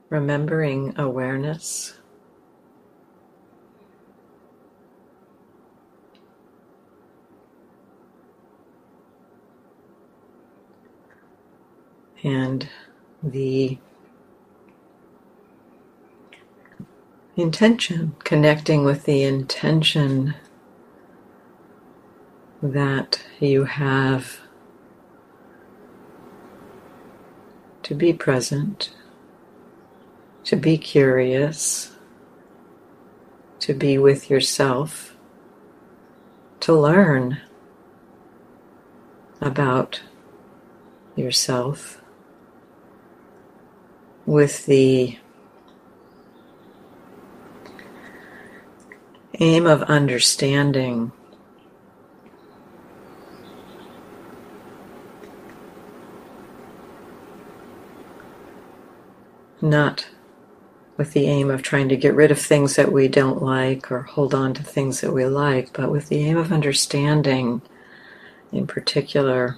remembering awareness. And the intention, connecting with the intention that you have to be present, to be curious, to be with yourself, to learn about yourself with the aim of understanding not with the aim of trying to get rid of things that we don't like or hold on to things that we like, but with the aim of understanding in particular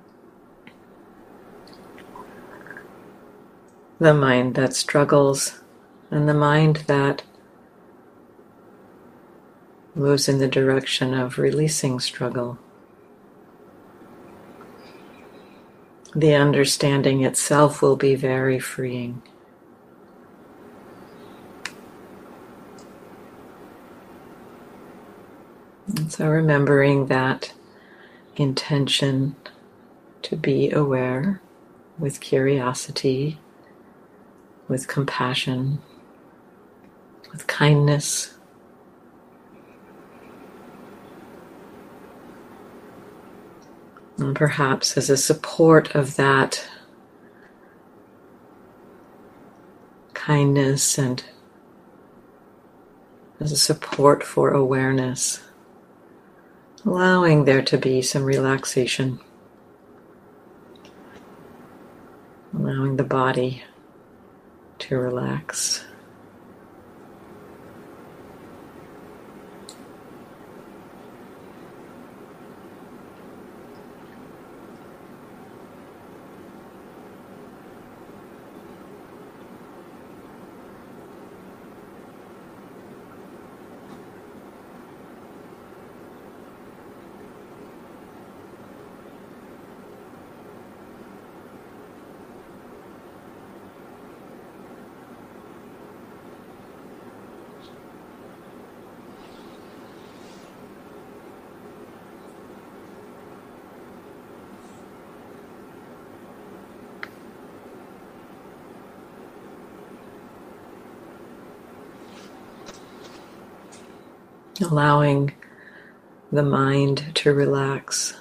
the mind that struggles and the mind that moves in the direction of releasing struggle. The understanding itself will be very freeing. And so remembering that intention to be aware with curiosity, with compassion, with kindness. And perhaps as a support of that kindness and as a support for awareness, allowing there to be some relaxation, allowing the body to relax. Allowing the mind to relax.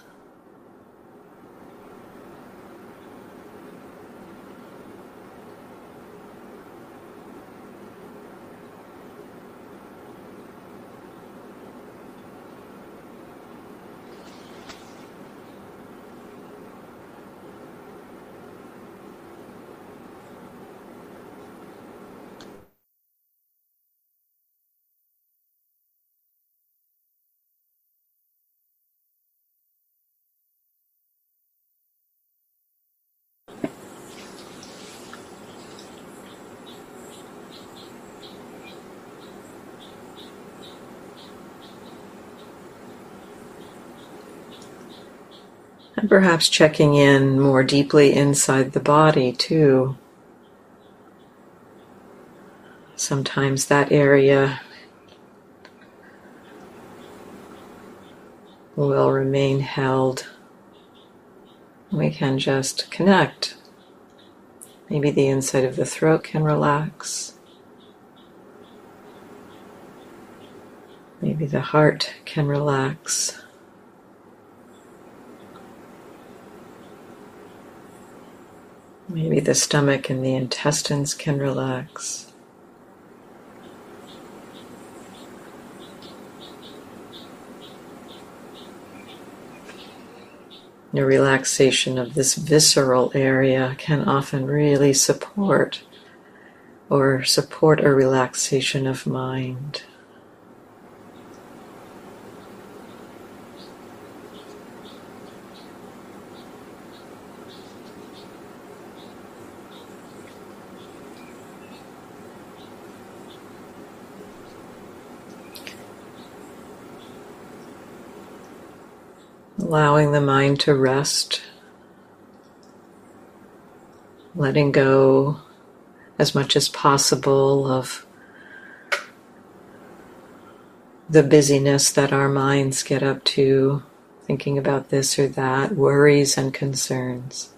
And perhaps checking in more deeply inside the body too. Sometimes that area will remain held. We can just connect. Maybe the inside of the throat can relax. Maybe the heart can relax. Maybe the stomach and the intestines can relax. The relaxation of this visceral area can often really support a relaxation of mind. allowing the mind to rest, letting go as much as possible of the busyness that our minds get up to, thinking about this or that, worries and concerns.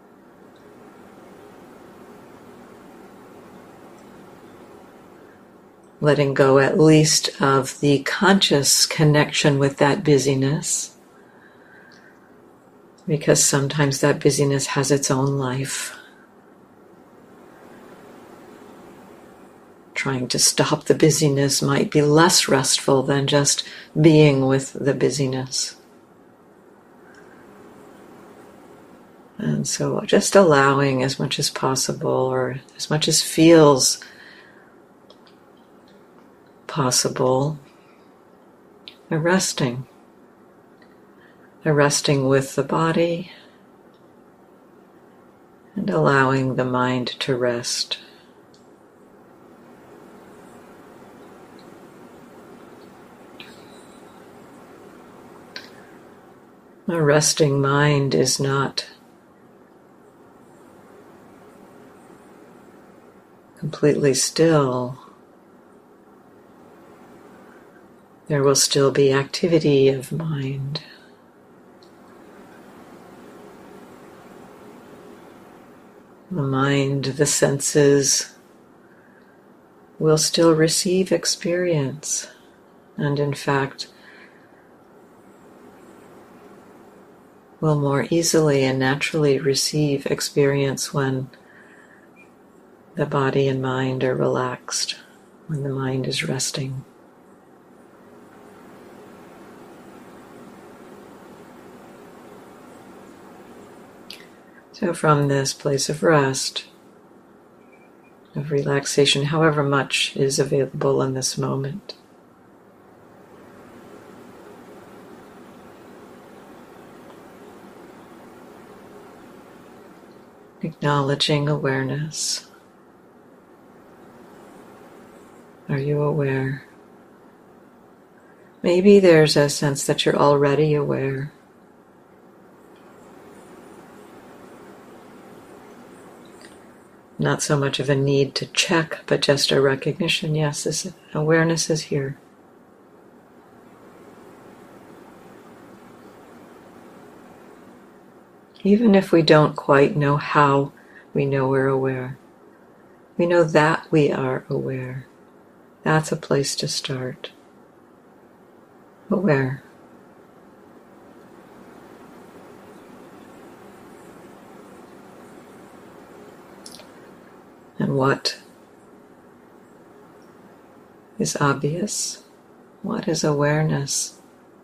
Letting go at least of the conscious connection with that busyness, because sometimes that busyness has its own life. Trying to stop the busyness might be less restful than just being with the busyness. And so just allowing as much as possible, or as much as feels possible, resting with the body and allowing the mind to rest. A resting mind is not completely still. There will still be activity of mind. The mind, the senses, will still receive experience, and in fact, will more easily and naturally receive experience when the body and mind are relaxed, when the mind is resting. So from this place of rest, of relaxation, however much is available in this moment, acknowledging awareness. Are you aware? Maybe there's a sense that you're already aware. Not so much of a need to check, but just a recognition, yes, this awareness is here. Even if we don't quite know how we know we're aware, we know that we are aware. That's a place to start. Aware. And what is obvious? What is awareness?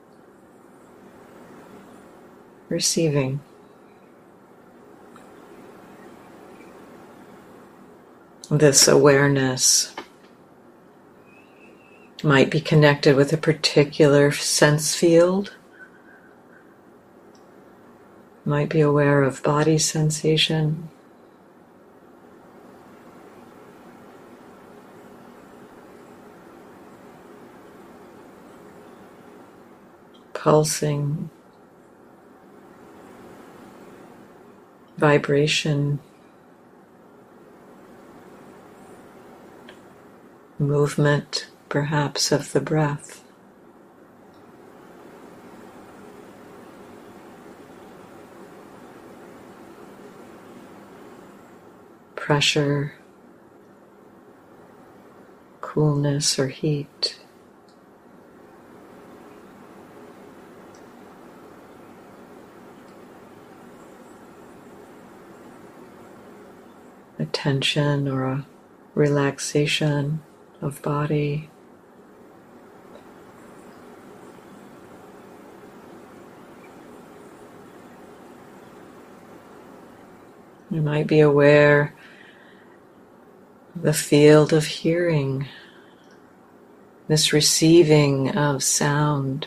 Receiving. This awareness might be connected with a particular sense field. Might be aware of body sensation. Pulsing, vibration, movement, perhaps, of the breath. Pressure, coolness or heat. A tension or a relaxation of body. You might be aware of the field of hearing, this receiving of sound.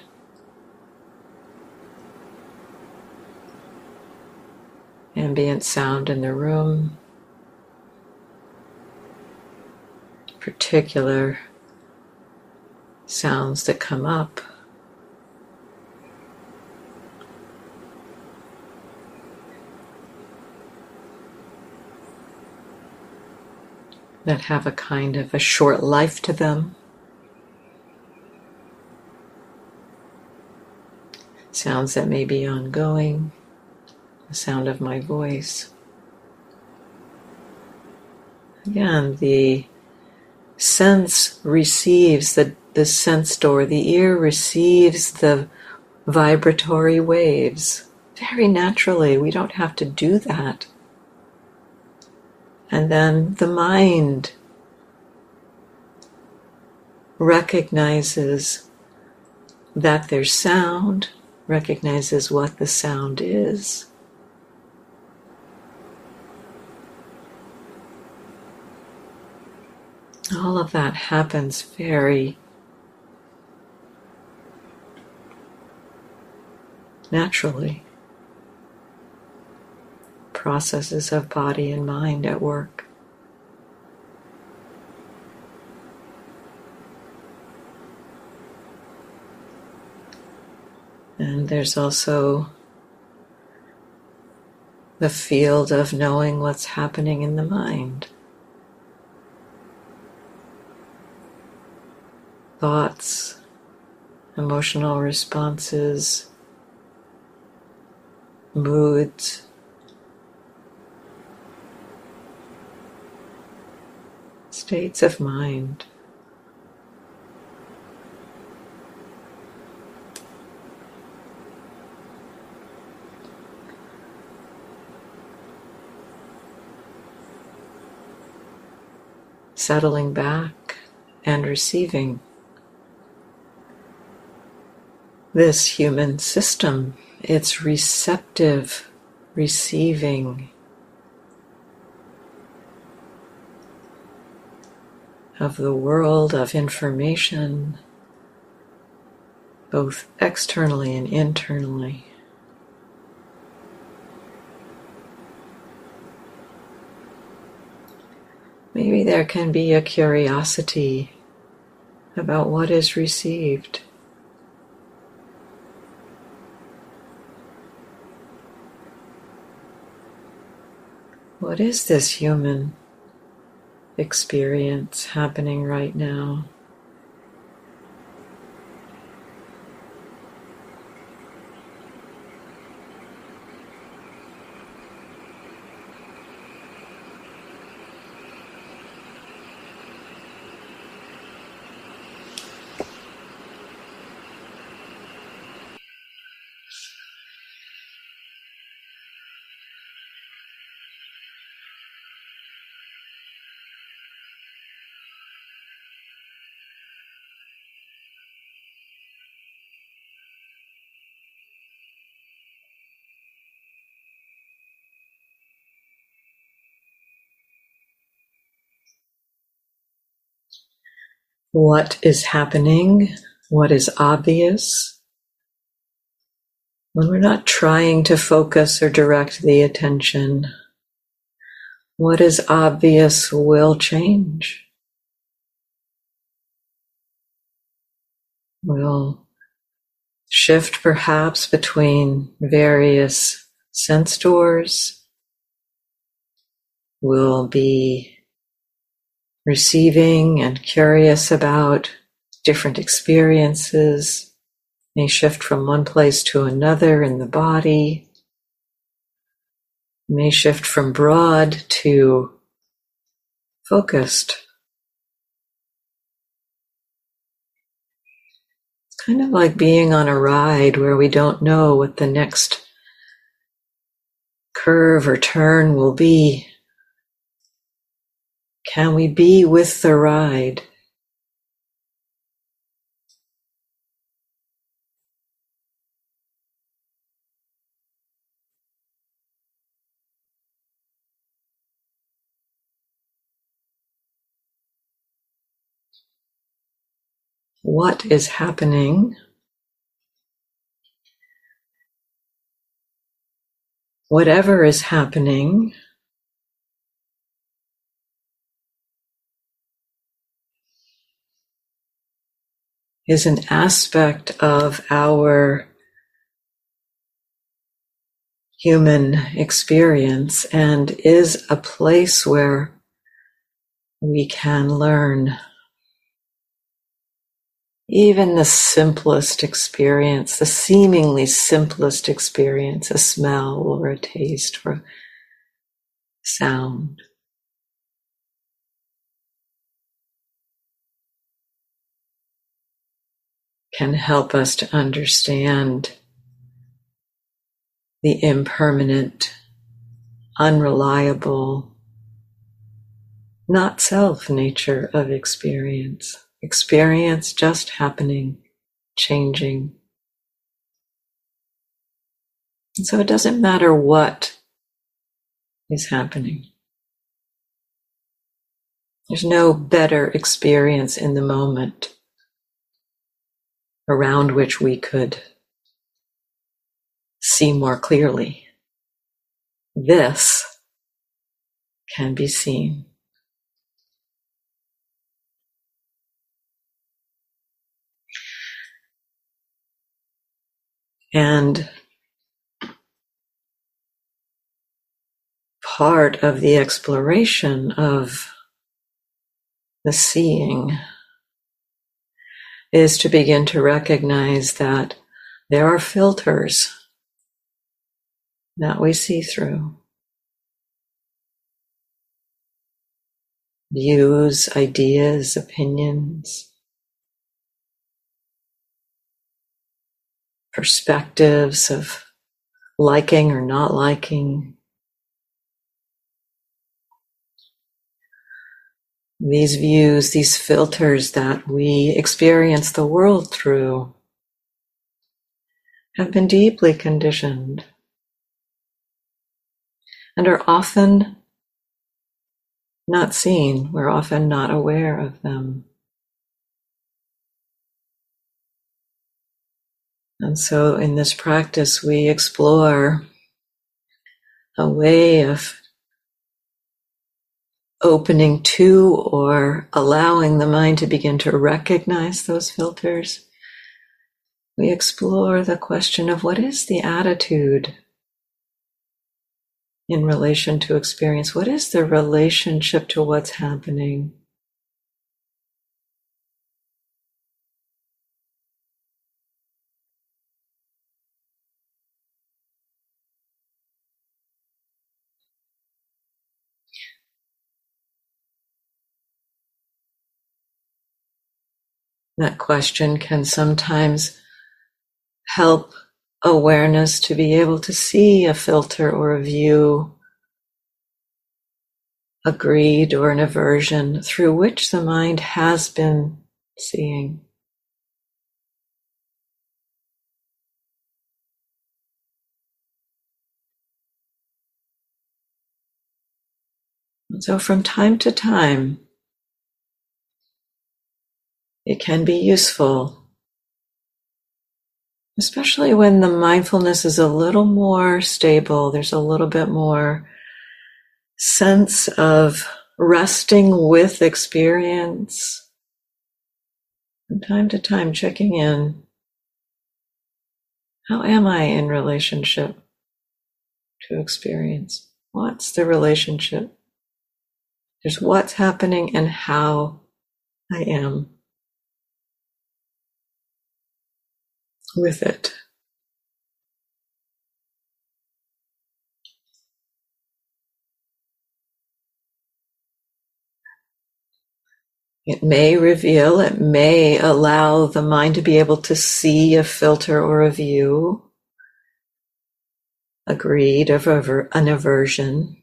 Ambient sound in the room. Particular sounds that come up. that have a kind of a short life to them. Sounds that may be ongoing, the sound of my voice. Again, the sense receives, the sense door, the ear receives the vibratory waves very naturally. We don't have to do that. And then the mind recognizes that there's sound, recognizes what the sound is. All of that happens very naturally. Processes of body and mind at work. And there's also the field of knowing what's happening in the mind. Thoughts, emotional responses, moods, states of mind. Settling back and receiving. This human system, it's receptive, receiving of the world of information, both externally and internally. Maybe there can be a curiosity about what is received. What is this human experience happening right now? What is happening? What is obvious? When we're not trying to focus or direct the attention, what is obvious will change. We'll shift perhaps between various sense doors. We'll be receiving and curious about different experiences, may shift from one place to another in the body, may shift from broad to focused. It's kind of like being on a ride where we don't know what the next curve or turn will be. Can we be with the ride? What is happening? Whatever is happening, is an aspect of our human experience and is a place where we can learn even the simplest experience, the seemingly simplest experience, a smell or a taste or a sound, can help us to understand the impermanent, unreliable, not self nature of experience. Experience just happening, changing. And so it doesn't matter what is happening. There's no better experience in the moment around which we could see more clearly. This can be seen. And part of the exploration of the seeing is to begin to recognize that there are filters that we see through. Views, ideas, opinions, perspectives of liking or not liking. These views, these filters that we experience the world through have been deeply conditioned and are often not seen. We're often not aware of them. And so in this practice, we explore a way of opening to or allowing the mind to begin to recognize those filters. We explore the question of what is the attitude in relation to experience? What is the relationship to what's happening? That question can sometimes help awareness to be able to see a filter or a view, a greed or an aversion through which the mind has been seeing. And so from time to time, it can be useful, especially when the mindfulness is a little more stable, there's a little bit more sense of resting with experience. From time to time, checking in. How am I in relationship to experience? What's the relationship? There's what's happening and how I am with it. It may reveal, it may allow the mind to be able to see a filter or a view, a greed, an aversion,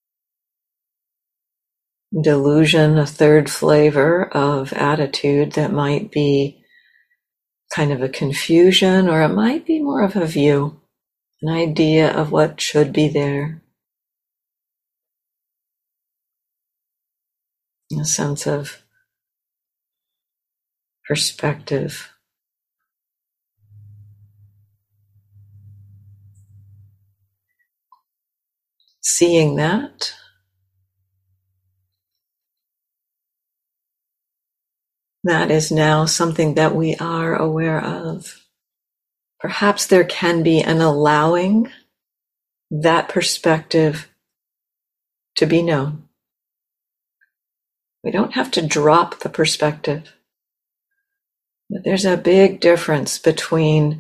delusion, a third flavor of attitude that might be kind of a confusion, or it might be more of a view, an idea of what should be there, a sense of perspective. Seeing that, that is now something that we are aware of. Perhaps there can be an allowing that perspective to be known. We don't have to drop the perspective. But there's a big difference between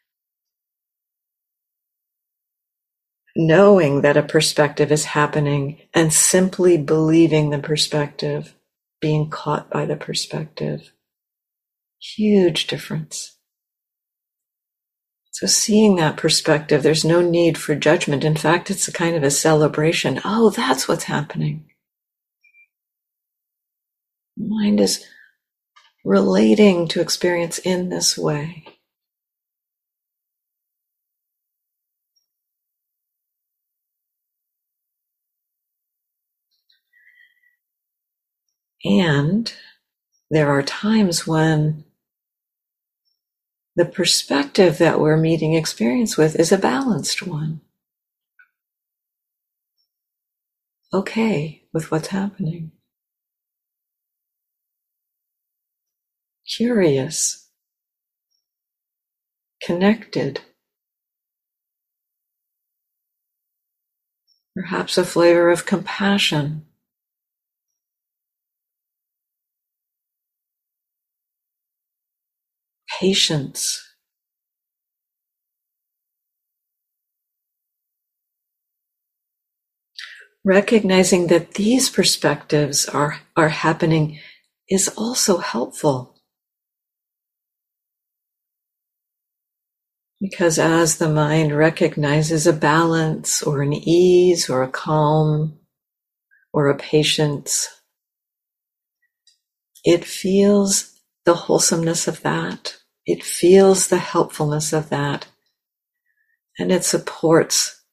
knowing that a perspective is happening and simply believing the perspective, being caught by the perspective. Huge difference. So seeing that perspective, there's no need for judgment. In fact, it's a kind of a celebration. Oh, that's what's happening. The mind is relating to experience in this way. And there are times when the perspective that we're meeting experience with is a balanced one. Okay with what's happening. Curious. Connected. Perhaps a flavor of compassion. Patience. Recognizing that these perspectives are happening is also helpful. Because as the mind recognizes a balance or an ease or a calm or a patience, it feels the wholesomeness of that. It feels the helpfulness of that. And it supports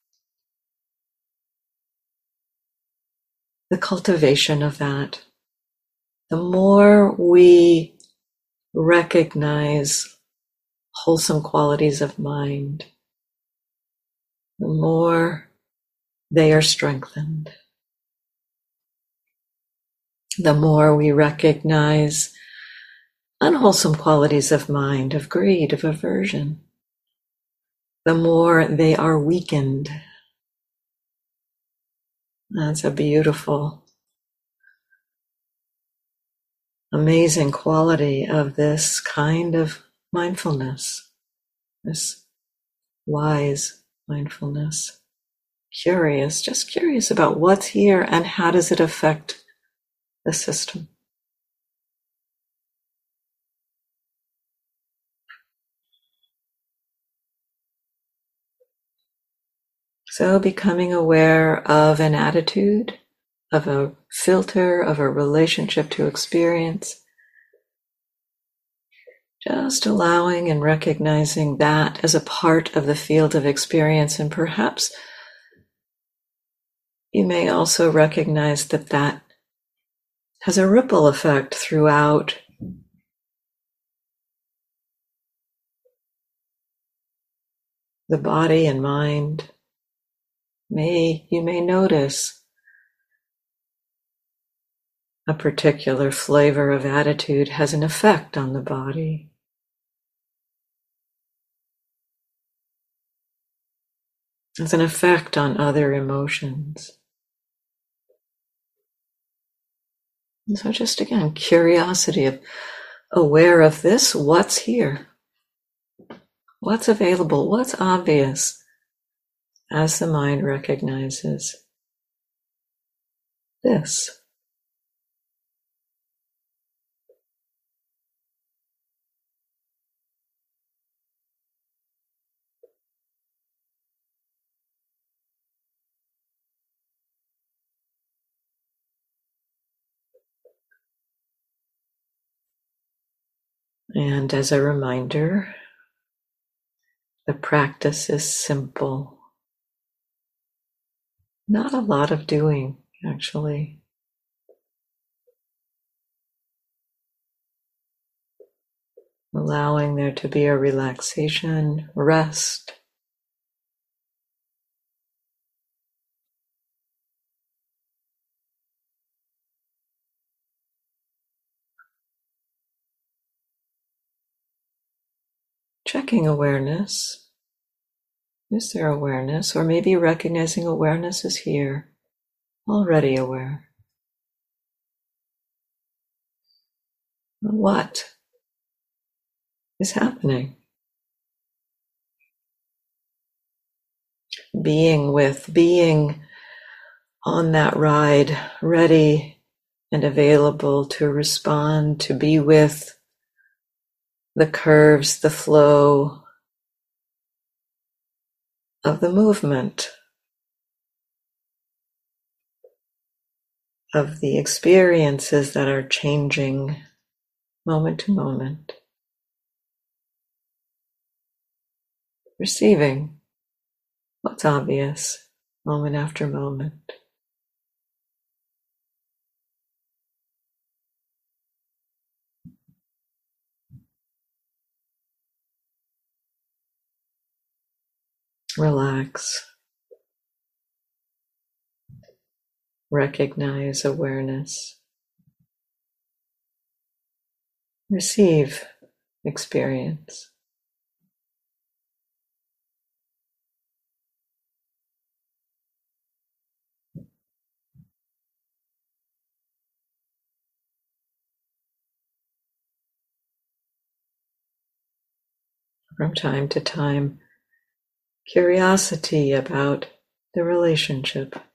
the cultivation of that. The more we recognize wholesome qualities of mind, the more they are strengthened. The more we recognize unwholesome qualities of mind, of greed, of aversion, the more they are weakened. That's a beautiful, amazing quality of this kind of mindfulness, this wise mindfulness. Curious, just curious about what's here and how does it affect the system. So becoming aware of an attitude, of a filter, of a relationship to experience, just allowing and recognizing that as a part of the field of experience. And perhaps you may also recognize that that has a ripple effect throughout the body and mind. You may notice a particular flavor of attitude has an effect on the body. Has an effect on other emotions. And so just again, curiosity of aware of this, what's here? What's available? What's obvious as the mind recognizes this? And as a reminder, the practice is simple. Not a lot of doing, actually. Allowing there to be a relaxation, rest. Checking awareness. Is there awareness? Or maybe recognizing awareness is here, already aware. What is happening? Being on that ride, ready and available to respond, to be with the curves, the flow of the movement, of the experiences that are changing moment to moment. Receiving what's obvious moment after moment. Relax. Recognize awareness. Receive experience. From time to time, curiosity about the relationship